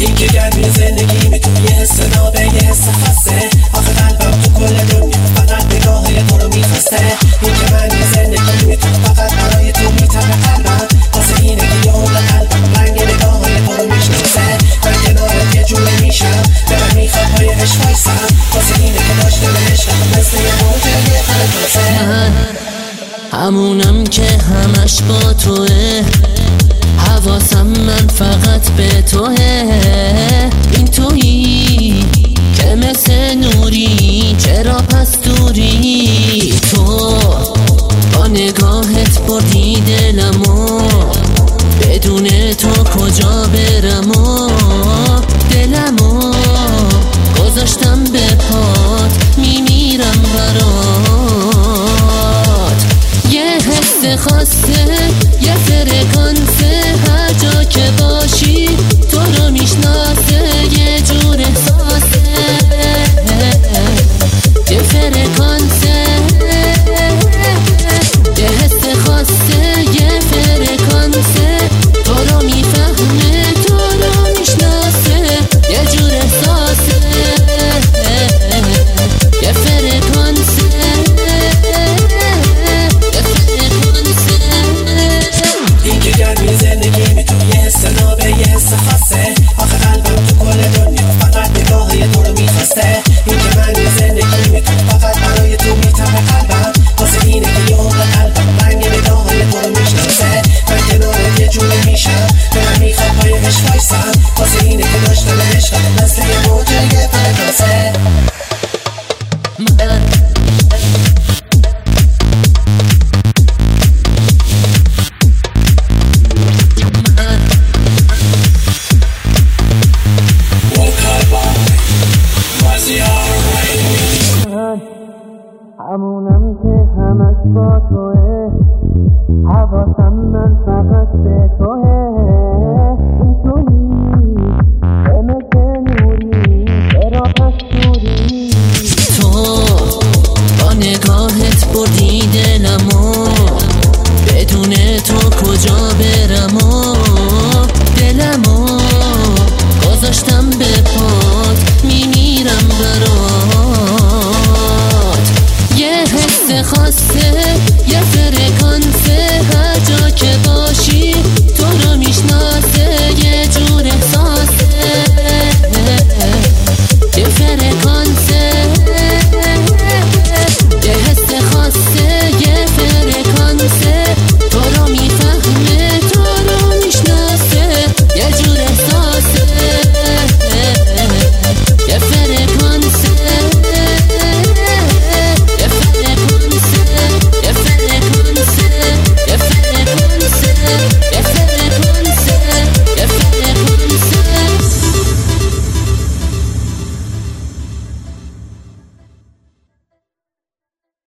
این که گرمی زندگی میتونی یه حس نابه یه حس خاصه. آخه قلبم تو کل دنیا فقط نگاهی تو رو میخواسته. این که من یه زندگی میتونم فقط برای تو میتونه قلبم. واسه اینه که یه عمر قلبم رنگ نگاهی تو رو میشناسه. من کنارت یه جوره میشم دلم میخواد پای عشق وایسم. واسه اینه که داشتم عشقم مثل یه موج یه قلباسه. من همونم که همش با توه، حواسم من فقط به توه. این تویی که مثل نوری، چرا پس دوری؟ تو با نگاهت بردی دلمو، بدون تو کجا